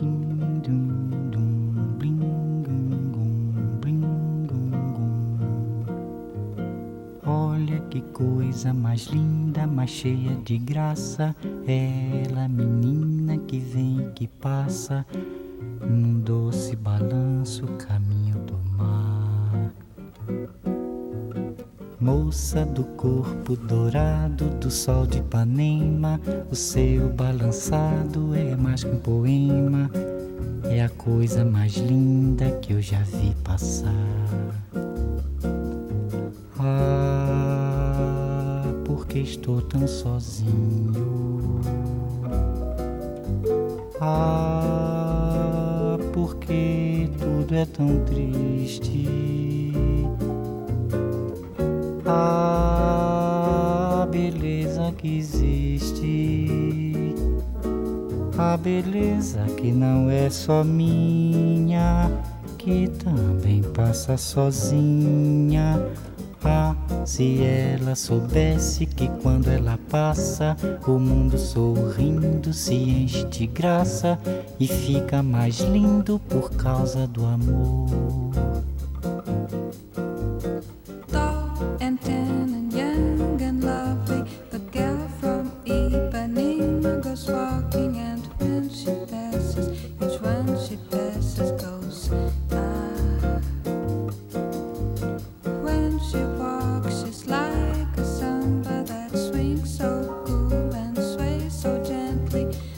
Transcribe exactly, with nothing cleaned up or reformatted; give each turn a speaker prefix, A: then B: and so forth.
A: Dum, dum, dum, bling, gum, gum, bling, gum, gum. Olha que coisa mais linda, mais cheia de graça. Ela, menina que vem e que passa num doce balanço, caminho do mar. Moça do corpo dourado do sol de Ipanema, o seu balançado é mais que um poema. É a coisa mais linda que eu já vi passar. Ah, porque estou tão sozinho. Ah, porque tudo é tão triste. A beleza que existe, a beleza que não é só minha, que também passa sozinha. Ah, se ela soubesse que quando ela passa, o mundo sorrindo se enche de graça e fica mais lindo por causa do amor.
B: Like a samba that swings so cool and sways so gently.